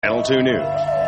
Channel 2 News.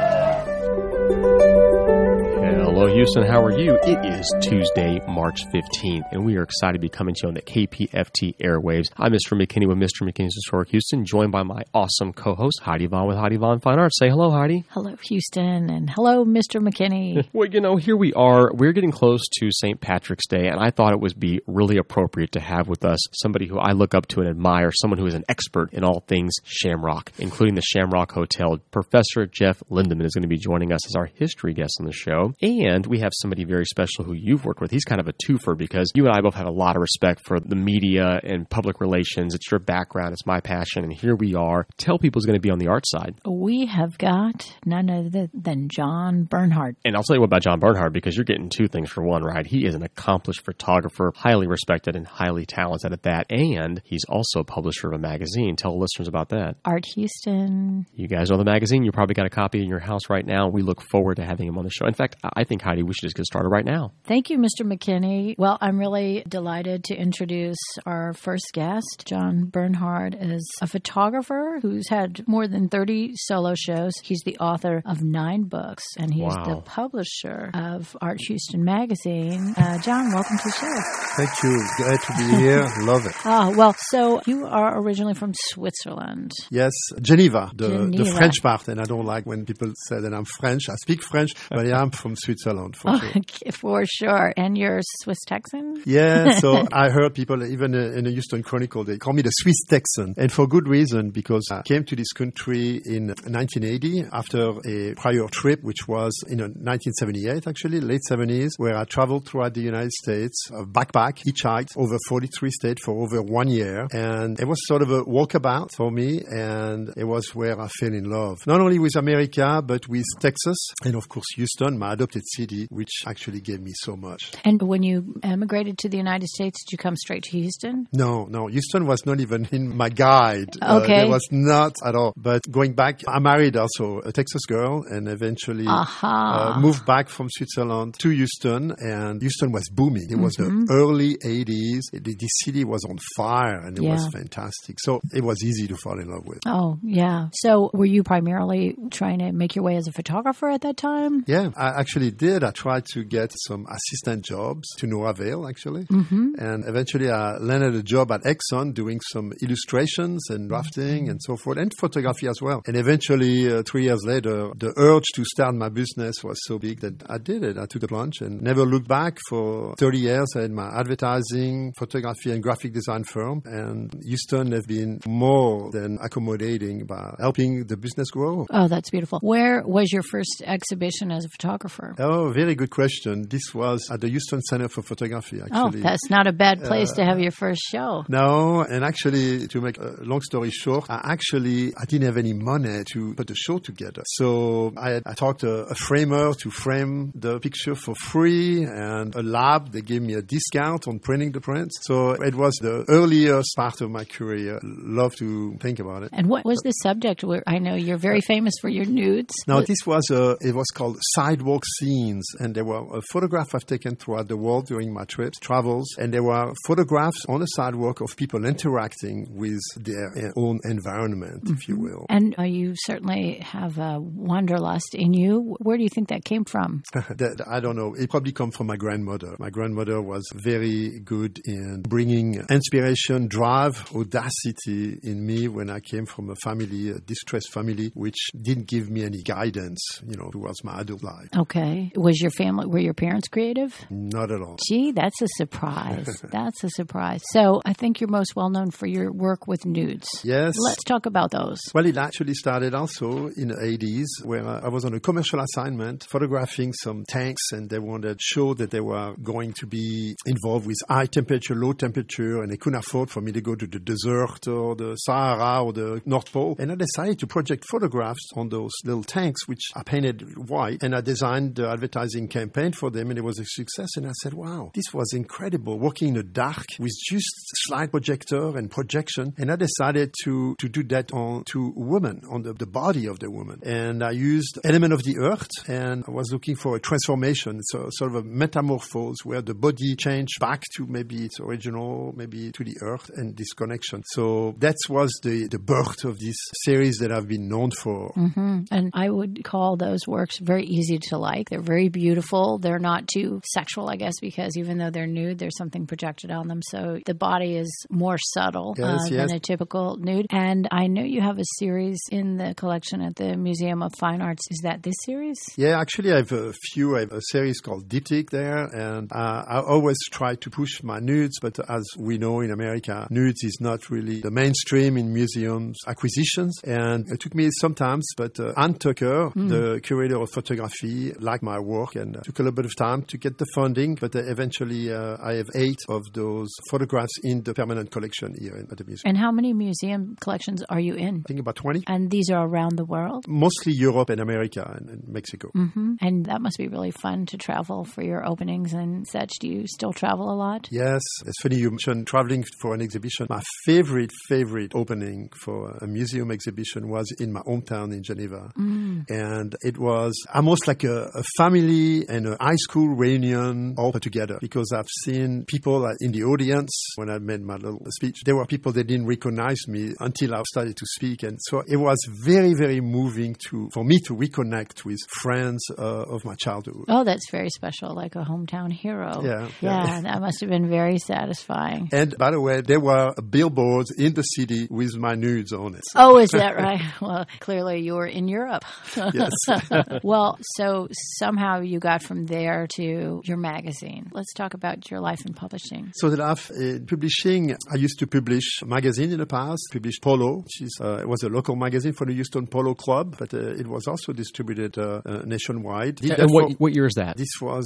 Hello, Houston. How are you? It is Tuesday, March 15th, and we are excited to be coming to you on the KPFT airwaves. I'm Mr. McKinney with Mr. McKinney's Historic Houston, joined by my awesome co-host, Heidi Vaughn with Heidi Vaughn Fine Arts. Say hello, Heidi. Hello, Houston, and hello, Mr. McKinney. Well, here we are. We're getting close to St. Patrick's Day, and I thought it would be really appropriate to have with us somebody who I look up to and admire, someone who is an expert in all things Shamrock, including the Shamrock Hotel. Professor Jeff Lindeman is going to be joining us as our history guest on the show. And we have somebody very special who you've worked with. He's kind of a twofer because you and I both have a lot of respect for the media and public relations. It's your background. It's my passion. And here we are. Tell people who's going to be on the art side. We have got none other than John Bernhardt. And I'll tell you what about John Bernhardt, because you're getting two things for one, right? He is an accomplished photographer, highly respected and highly talented at that. And he's also a publisher of a magazine. Tell listeners about that. Art Houston. You guys know the magazine. You probably got a copy in your house right now. We look forward to having him on the show. In fact, I think, Heidi, we should just get started right now. Thank you, Mr. McKinney. Well, I'm really delighted to introduce our first guest. John Bernhardt is a photographer who's had more than 30 solo shows. He's the author of 9 books, and he is the publisher of Art Houston magazine. John, welcome to the show. Thank you. Glad to be here. Love it. Well, so you are originally from Switzerland. Yes, Geneva, the French part. And I don't like when people say that I'm French. I speak French, but I am from Switzerland, for sure. For sure. And you're Swiss Texan? Yeah, so I heard people, even in the Houston Chronicle, they call me the Swiss Texan. And for good reason, because I came to this country in 1980 after a prior trip, which was in 1978, actually, late 70s, where I traveled throughout the United States, a backpack, hitchhiked over 43 states for over 1 year. And it was sort of a walkabout for me, and it was where I fell in love. Not only with America, but with Texas, and of course Houston, my adopted city, which actually gave me so much. And when you emigrated to the United States, did you come straight to Houston? No. Houston was not even in my guide. Okay. It was not at all. But going back, I married also a Texas girl and eventually moved back from Switzerland to Houston. And Houston was booming. It was the early 80s. The city was on fire and it was fantastic. So it was easy to fall in love with. Oh, yeah. So were you primarily trying to make your way as a photographer at that time? Yeah, I actually did. I tried to get some assistant jobs to no avail, actually. And eventually I landed a job at Exxon doing some illustrations and drafting and so forth, and photography as well. And eventually, 3 years later, the urge to start my business was so big that I did it. I took the plunge and never looked back. For 30 years, I had my advertising, photography, and graphic design firm. And Houston has been more than accommodating by helping the business grow. Oh, that's beautiful. Where was your first exhibition as a photographer? Oh, very good question. This was at the Houston Center for Photography, actually. Oh, that's not a bad place to have your first show. No, and actually, to make a long story short, I didn't have any money to put a show together. So I talked a framer to frame the picture for free, and a lab, they gave me a discount on printing the prints. So it was the earliest part of my career. Love to think about it. And what was the subject? I know you're very famous for your nudes. No, this was it was called Sidewalk Scenes, and there were a photograph I've taken throughout the world during my trips, travels, and there were photographs on the sidewalk of people interacting with their own environment, if you will. And you certainly have a wanderlust in you. Where do you think that came from? I don't know. It probably comes from my grandmother. My grandmother was very good in bringing inspiration, drive, audacity in me when I came from a distressed family, which didn't give me any guidance, towards my adult life. Okay. Were your parents creative? Not at all. Gee, that's a surprise. That's a surprise. So I think you're most well known for your work with nudes. Yes. Let's talk about those. Well, it actually started also in the 80s where I was on a commercial assignment photographing some tanks, and they wanted to show that they were going to be involved with high temperature, low temperature, and they couldn't afford for me to go to the desert or the Sahara or the North Pole. And I decided to project photographs on those little tanks, which I painted white, and I designed the advertising campaign for them, and it was a success. And I said, wow, this was incredible, working in the dark with just slide projector and projection. And I decided to do that to women, on the body of the woman. And I used element of the earth, and I was looking for a transformation, so sort of a metamorphose where the body changed back to maybe its original, maybe to the earth, and this connection. So that was the birth of this series that I've been known for. Mm-hmm. And I would call those works very easy to like. They're very beautiful. They're not too sexual, I guess, because even though they're nude, there's something projected on them. So the body is more subtle than a typical nude. And I know you have a series in the collection at the Museum of Fine Arts. Is that this series? Yeah, actually I have a few. I have a series called Diptych there, and I always try to push my nudes, but as we know in America, nudes is not really the mainstream in museums acquisitions. And it took me sometimes, but Anne Tucker, the curator of photography, liked my work and took a little bit of time to get the funding, but eventually I have 8 of those photographs in the permanent collection here at the museum. And how many museum collections are you in? I think about 20. And these are around the world? Mostly Europe and America and Mexico. Mm-hmm. And that must be really fun to travel for your openings and such. Do you still travel a lot? Yes. It's funny you mentioned traveling for an exhibition. My favorite opening for a museum exhibition was in my hometown in Geneva. And it was almost like a family and a high school reunion all together, because I've seen people in the audience when I made my little speech. There were people that didn't recognize me until I started to speak. And so it was very, very moving for me to reconnect with friends of my childhood. Oh, that's very special, like a hometown hero. Yeah, that must have been very satisfying. And by the way, there were billboards in the city with my nudes on it. Oh, is that right? Well, clearly you were in Europe. Yes. Well, so somehow you got from there to your magazine. Let's talk about your life in publishing. So the life in publishing, I used to publish a magazine in the past, published Polo, which is, it was a local magazine for the Houston Polo Club, but it was also distributed nationwide. And what year is that? This was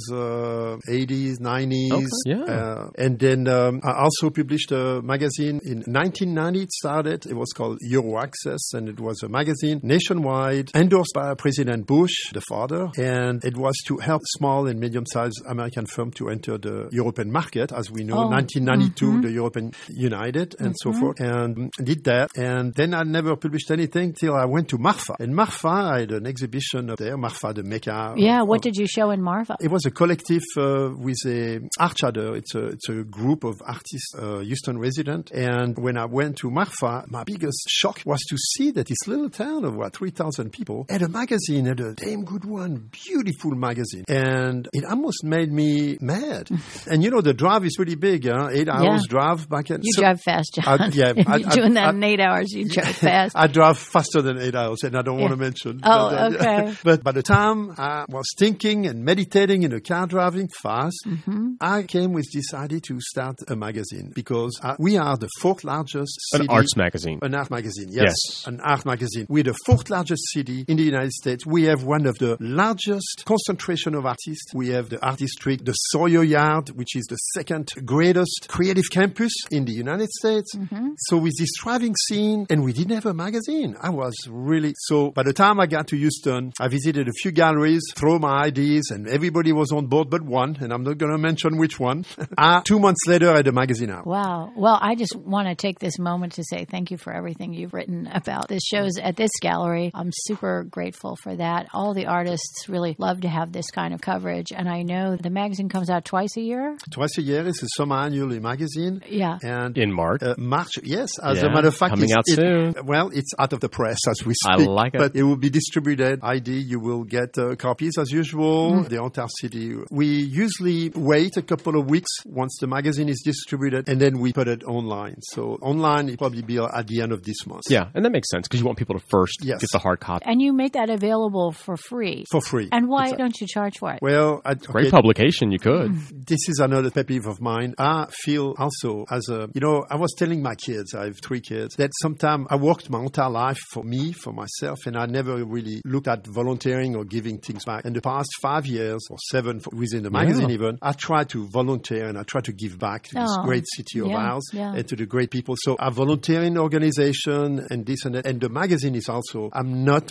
80s, 90s. Okay. Yeah. And then I also published a magazine in 1990. It started. It was called Euro Access, and it was a magazine nationwide endorsed by President Bush, the father, and it was to help small and medium-sized American firms to enter the European market. As we know, 1992, the European United and so forth, and did that. And then I never published anything till I went to Marfa. And Marfa, I had an exhibition up there, Marfa the Mecca. Yeah, what did you show in Marfa? It was a collective with a Archadder. It's a group of artists, Houston resident. And when I went to Marfa, my biggest shock was to see that this little town of 3,000 people had a magazine, had a damn good one, beautiful magazine. And it almost made me mad. And you know, the drive is pretty big, 8 hours drive back then. You drive fast, John. You're doing that in 8 hours, you drive fast. I drive faster than 8 hours, and I don't want to mention. Oh, okay. But by the time I was thinking and meditating in the car driving fast, I came with this idea to start a magazine, because we are the 4th largest city. An arts magazine. An art magazine, yes. An art magazine. We're the 4th largest city in the United States. We have one of the largest concentration of artists. We have the art district, the Sawyer Yard, which is the 2nd greatest creative campus in the United States. So with this thriving scene, and we didn't have a magazine. I was really... So by the time I got to Houston, I visited a few galleries, threw my ideas, and everybody was on board but one, and I'm not going to mention which one. 2 months later, I had a magazine out. Wow. Well, I just want to take this moment to say thank you for everything you've written about the shows at this gallery. I'm super grateful for that. All the artists really love to have this kind of coverage, and I know the magazine comes out twice a year. Twice a year. It's a semi-annual magazine. Yeah. And in March? March, yes. As a matter of fact, coming out soon. Well, it's out of the press as we speak. I like it. But it will be distributed. You will get copies as usual. The entire city. We usually wait a couple of weeks once the magazine is distributed, and then we put it online. So online, it'll probably be at the end of this month. Yeah, and that makes sense, because you want people to first get the hard copy. And you make that available for free. For free. And why don't you charge for it? Well, great publication, you could. This is another pet peeve of mine. I feel also as a, I was telling my kids, I have 3 kids, that sometimes I worked my entire life for me, for myself, and I never really looked at volunteering or giving things back. In the past 5 years or 7 within the magazine even, I try to volunteer and I try to give back to this great city of ours and to the great people. So I volunteer in organization and this and that. And the magazine is also, I'm not making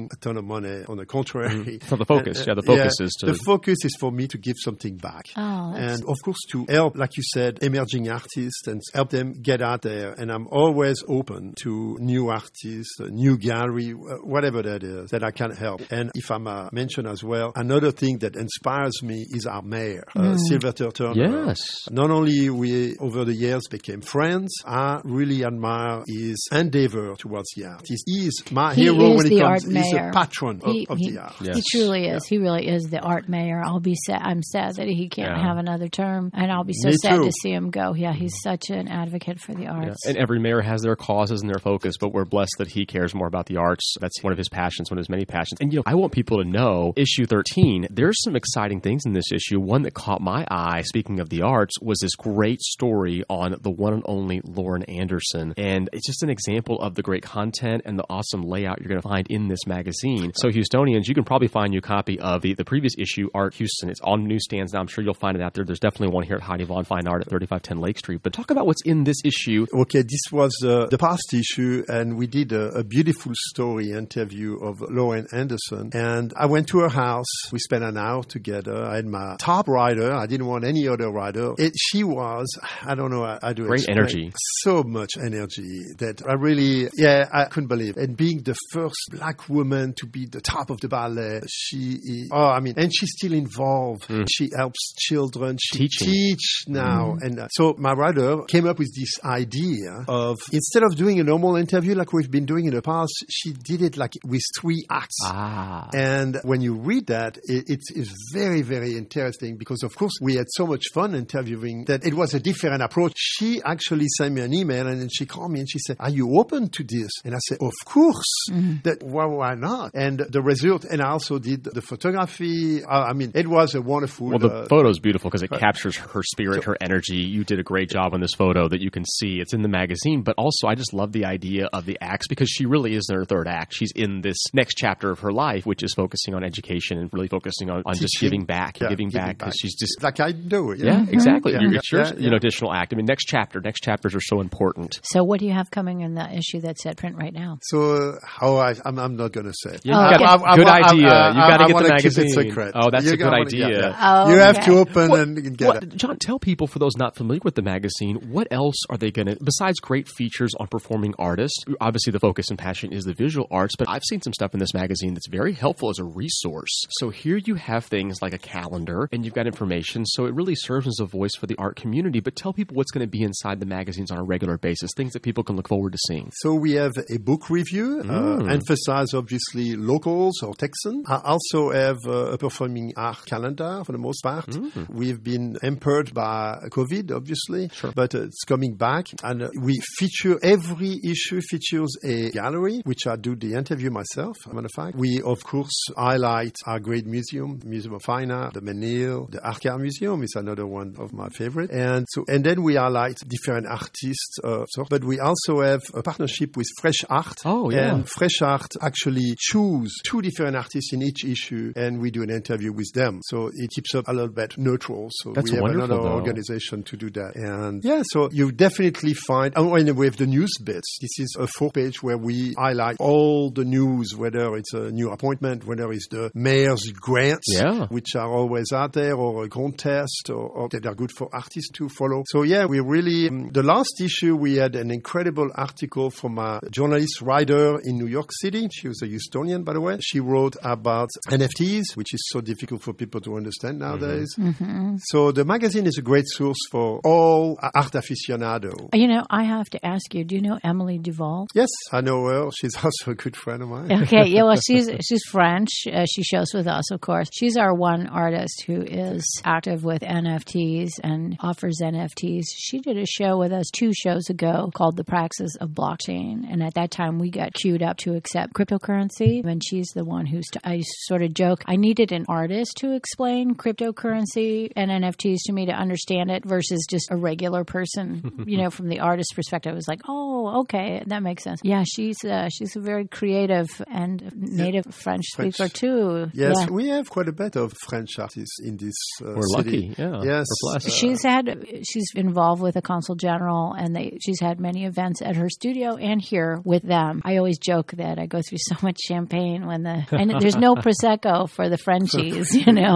a ton of money. On the contrary. For the focus. The focus is to... The focus is for me to give something back. And of course to help, like you said, emerging artists and help them get out there. And I'm always open to new artists, a new gallery, whatever that is, that I can help. And if I mention as well, another thing that inspires me is our mayor, Sylvester Turner. Yes. Not only we, over the years, became friends, I really admire his endeavor towards the art. He is my hero when it comes. He's a patron of the art. Yes. He truly is. He really is the art mayor. I'm sad that he can't have another term, and I'll be so sad to see him go. Yeah, he's such an advocate for the arts. And every mayor has their causes and their focus, but we're blessed that he cares more about the arts. That's one of his passions, one of his many passions. And, I want people to know, issue 13, there's some exciting things in this issue. One that caught my eye, speaking of the arts, was this great story on the one and only Lauren Anderson. And it's just an example of the great content and the awesome layout you're going to find in this magazine. So, Houstonians, you can probably find you a copy of the previous issue, Art Houston. It's on newsstands now. I'm sure you'll find it out there. There's definitely one here at Heidi Von Fine Art at 3510 Lake Street. But talk about what's in this issue. Okay, this was the past issue, and we did a beautiful story interview of Lauren Anderson. And I went to her house. We spent an hour together. I had my top writer. I didn't want any other writer. She was, I don't know how to great explain. Energy. So much energy that I really, I couldn't believe. And being the first black woman to be the top of the ballet, she is, and she's still involved. She helps children. She teaches now. And so my writer came up with this idea of, instead of doing a normal interview like we've been doing in the past, she did it like with 3 acts. And when you read that, it's very, very interesting because, of course, we had so much fun interviewing that it was a different approach. She actually sent me an email and then she called me and she said, "Are you open to this?" And I said, "Of course." Why not? And the result, and I also did the photography. It was a wonderful... Well, the photo's beautiful because it captures her spirit, her energy. You did a great job on this photo that you can see. It's in the magazine, but also I just love the idea of the acts because she really is in her third act. She's in this next chapter of her life, which is focusing on education and really focusing on just giving back because she's just... Like I do. Yeah, exactly. It's your additional act. Next chapters are so important. So what do you have coming in the issue that's at print right now? So I'm not going to say. Good idea. You got to get the magazine. Keep it secret. Oh, that's a good idea. You have to open and get it. John, tell people, for those not familiar with the magazine, what else are they going to, besides great features on performing artists, obviously the focus and passion is the visual arts, but I've seen some stuff in this magazine that's very helpful as a resource. So here you have things like a calendar and you've got information, so it really serves as a voice for the art community, but tell people what's going to be inside the magazines on a regular basis, things that people can look forward to seeing. So we have a book review, emphasize obviously locals or Texan. I also have a performing art calendar for the most part. We've been hampered by COVID, obviously, but it's coming back. And we feature, every issue features a gallery, which I do the interview myself, as a matter of fact. We, of course, highlight our great Museum of Fine Art, the Menil, the Archive Museum is another one of my favorite. And then we highlight different artists, but we also have a partnership with Fresh Art. And Fresh Art actually choose 2 different artists in each issue, and we do an interview with them. So it keeps up a little bit neutral. So that's we have another organization to do that. And so you definitely find, and we have the news bits. This is a 4-page where we highlight all the news, whether it's a new appointment, whether it's the mayor's grants, which are always out there, or a contest, or that are good for artists to follow. So we really, the last issue, we had an incredible article from a journalist writer in New York City. She was a Houstonian, by the way. She wrote about NFTs, which is so difficult for people to understand nowadays. So the magazine is a great source for all art aficionado. I have to ask you, do you know Emily Duval? Yes, I know her. She's also a good friend of mine. Okay, well, she's French. She shows with us, of course. She's our one artist who is active with NFTs and offers NFTs. She did a show with us 2 shows ago called The Praxis of Blockchain. And at that time, we got queued up to accept cryptocurrency. And she's the one I sort of joke, I needed an artist to explain cryptocurrency and NFTs to me to understand it versus just a regular person, from the artist perspective. I was like, oh, okay, that makes sense. Yeah, she's a very creative and native French speaker too. Yes, we have quite a bit of French artists in this We're city. Lucky, yeah. Yes. We're blessed. She's involved with the Consul General, and she's had many events at her studio and here with them. I always joke that I go through so much champagne and there's no Prosecco for the Frenchies.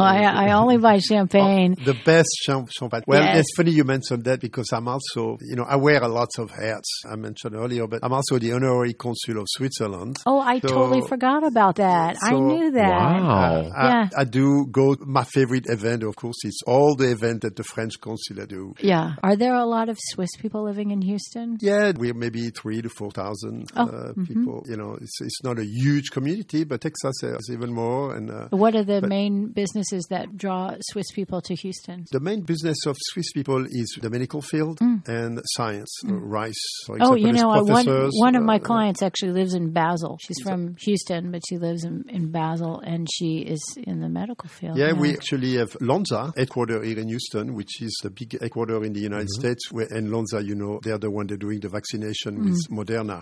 I only buy champagne. The best champagne. Well, Yes. it's funny you mentioned that because I'm also, I wear a lot of hats. I mentioned earlier, but I'm also the honorary consul of Switzerland. Oh, I totally forgot about that. I knew that. Wow. I do go. My favorite event, of course, is all the event that the French consulate do. Yeah. Are there a lot of Swiss people living in Houston? Yeah, we're maybe 3,000 to 4,000 people. It's not a huge community, but Texas is even more. And What are the main businesses that draw Swiss people to Houston? the main business of Swiss people is the medical field and science. Rice, for example, is professors. one of my clients actually lives in Basel. She's from Houston, but she lives in Basel, and she is in the medical field. Yeah, we actually have Lonza headquarter here in Houston, which is the big headquarter in the United States. And Lonza, they're the one that doing the vaccination with Moderna.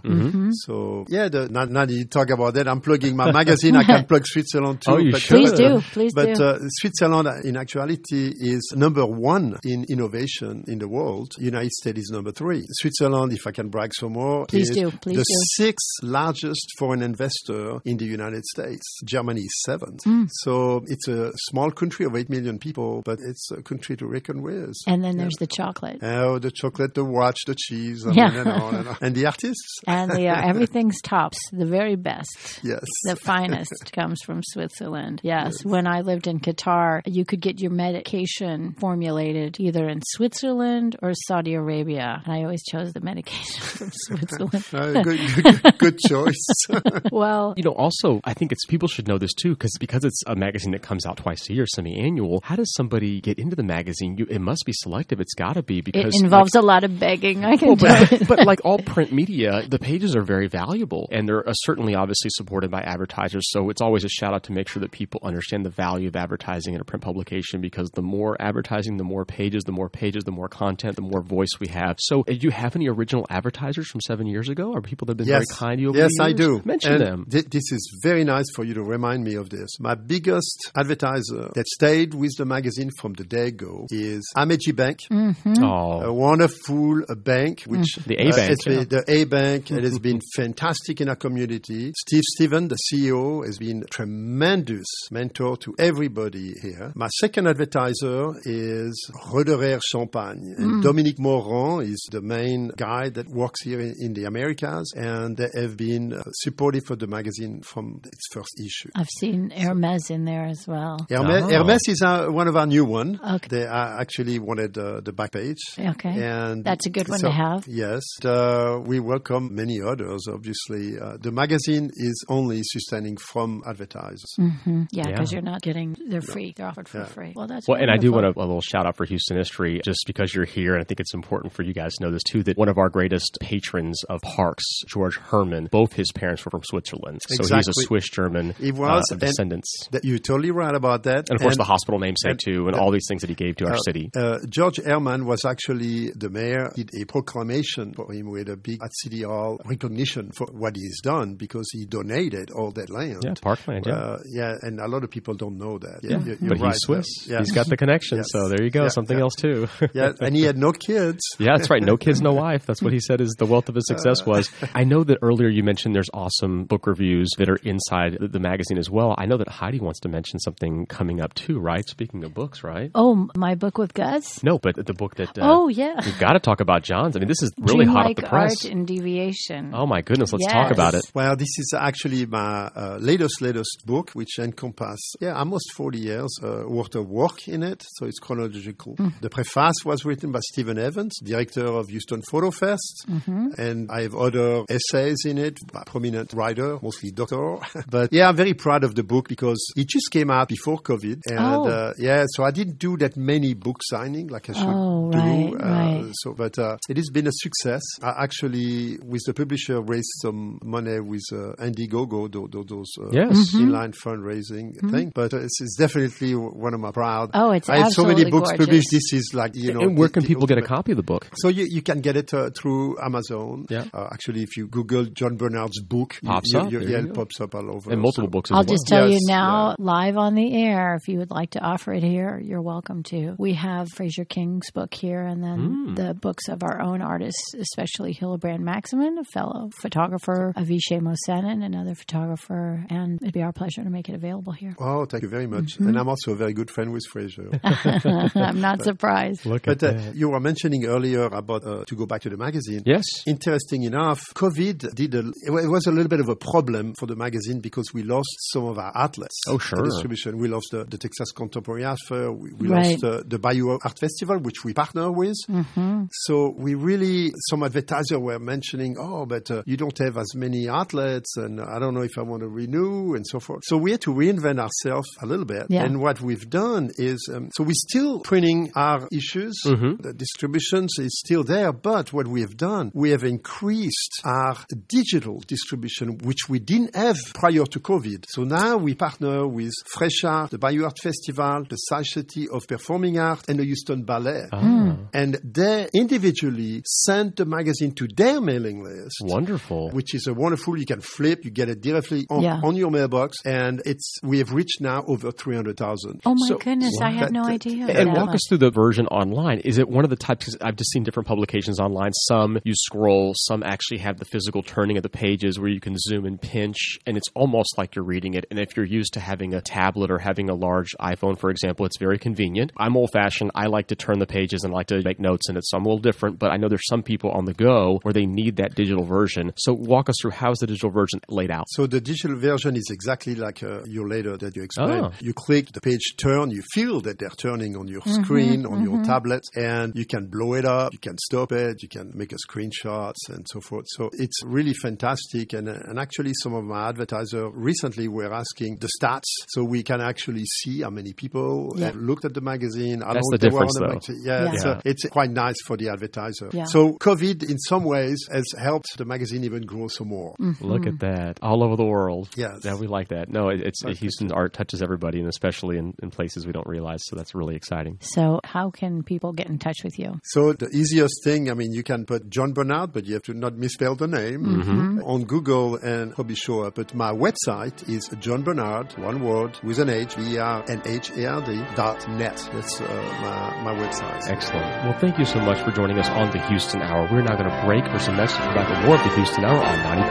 So, yeah, now you talk about that. I'm plugging my magazine. I can plug Switzerland too. Oh, you but, should. Please do. But Switzerland, in actuality, is number one in innovation in the world. United States is number 3. Switzerland, if I can brag some more, Please is do. the 6th largest foreign investor in the United States. Germany is 7th. So it's a small country of 8 million people, but it's a country to reckon with. And then there's the chocolate. Oh, the chocolate, the watch, the cheese, Yeah. and on and on. And the artists. And everything's tops, the very best. Yes. The finest comes from Switzerland. Yes. When I lived in Qatar, you could get your medication formulated either in Switzerland or Saudi Arabia. And I always chose the medication from Switzerland. Good choice. Well, Also, I think people should know this too, because it's a magazine that comes out twice a year, semi-annual. How does somebody get into the magazine? It must be selective. It's got to be because it involves a lot of begging. I can tell you. but like all print media, the pages are very valuable, and they're certainly obviously supported by advertisers. So it's always a shout out to make sure that people understand the value of advertising in a print publication, because the more advertising, the more pages, the more content, the more voice we have. So do you have any original advertisers from 7 years ago? Are people that have been very kind to you over the years? Yes, I do. Mention them. This is very nice for you to remind me of this. My biggest advertiser that stayed with the magazine from the day-go is Ameji Bank. A wonderful bank, which the A Bank. The A Bank. It has been fantastic in our community. Steve Steven, the CEO, has been tremendous mentor to everybody here. My second advertiser is Roederer Champagne. And Dominique Morand is the main guy that works here in the Americas, and they have been supportive of the magazine from its first issue. I've seen Hermes in there as well. Hermes is one of our new ones. Okay. They actually wanted the back page. Okay. And that's a good one to have. Yes. We welcome many others, obviously. The magazine is only sustaining from advertisers. Yeah, because you're not getting, they're free. They're offered for free. Well, that's and I do want wonderful. a little shout out for Houston History, just because you're here, and I think it's important for you guys to know this too, that one of our greatest patrons of parks, George Herman, both his parents were from Switzerland. So he's a Exactly. Swiss-German He was, descendants. You're totally right about that. And of course the hospital namesake too, and all these things that he gave to our city. George Herman was actually the mayor, did a proclamation for him with a big at City Hall recognition for what he's done, because he donated all that land. Yeah, parkland, and a lot of people don't know that. Yeah. You're But right. he's Swiss. Yeah. He's got the connection. Yes. So there you go. Yeah, Something yeah. else too. Yeah, and he had no kids. Yeah, that's right. No kids, no wife. That's what he said is the wealth of his success was. I know that earlier you mentioned there's awesome book reviews that are inside the magazine as well. I know that Heidi wants to mention something coming up too, right? Speaking of books, right? Oh, my book with Gus? No, but the book that... yeah. We've got to talk about John's. I mean, this is really hot off the press. Art and Deviation. Oh, my goodness. Let's Yes. talk about it. Well, this is actually my latest book, which encompasses almost 40 years worth of work in it. So it's chronological. The preface was written by Stephen Evans, director of Houston Photo Fest. And I have other essays in it by prominent writer, mostly doctor. But I'm very proud of the book because it just came out before COVID. And so I didn't do that many book signing like I should do. Right. But it has been a success. I actually, with the publisher, raised some money with Indiegogo, those inline fundraising thing. But it's definitely one of my proud. Oh, it's I have so many books gorgeous. published. This is like, And where can people get a copy of the book? So you can get it through Amazon. Yeah. Actually, if you Google John Bernard's book, Pops up. it pops up all over. And multiple books as I'll well. just tell you Yes, now, live on the air, if you would like to offer it here, you're welcome to. We have Fraser King's book here, and then the books of our own artists, especially Hillebrand Maximin, a fellow photographer, Avishai Mosenin, another photographer, and it'd be our pleasure to make it available here. Oh, thank you very much. And I'm also a very good friend with Fraser. I'm not surprised. Look at that. You were mentioning earlier about, to go back to the magazine. Yes. Interesting enough, COVID it was a little bit of a problem for the magazine because we lost some of our outlets. Oh, sure. The distribution. We lost the Texas Contemporary Art Fair. We Right. lost the Bayou Art Festival, which we partner with. So we really, some advertisers were mentioning, but you don't have as many outlets, and I don't know if I want to renew, and so forth. So we had to reinvent ourselves a little bit. Yeah. And what we've done is, so we're still printing our issues. The distributions is still there, but what we have done, we have increased our digital distribution, which we didn't have prior to COVID. So now we partner with Fresh Art, the Bayou Art Festival, the Society of Performing Art, and the Houston Ballet. And they individually send the magazine to their mailing list. Wonderful. Which is a wonderful, you can flip, you get it directly on your mailbox, and we have reached now over 300,000. Oh my goodness, I had no idea. And walk us through the version online. Is it one of the types, because I've just seen different publications online, some you scroll, some actually have the physical turning of the pages where you can zoom and pinch, and it's almost like you're reading it. And if you're used to having a tablet or having a large iPhone, for example, it's very convenient. I'm old-fashioned. I like to turn the pages and like to make notes in it, so I'm a little different, but I know there's some people on the go where they need that digital version. So walk us through, how's the digital version laid out? So the digital version is exactly like your letter that you explained. You click, the page turn, you feel that they're turning on your screen, on your tablet, and you can blow it up, you can stop it, you can make a screenshots and so forth. So it's really fantastic. And actually some of my advertisers recently were asking the stats, so we can actually see how many people have looked at the magazine. That's the difference, though. So it's quite nice for the advertiser. Yeah. So COVID, in some ways, has helped the magazine even grow some more. Look at that. All over the world. Yes. Yeah, we like that. No, Houston art touches everybody, and especially in places we don't realize, so that's really exciting. So how can people get in touch with you? So the easiest thing, you can put John Bernard, but you have to not misspell the name on Google and probably show up. But my website is John Bernard, one word, with an H, BERNHARD.net. That's my website. Excellent. Well, thank you so much for joining us on the Houston Hour. We're now going to break for some message about the more of the Houston Hour on 90.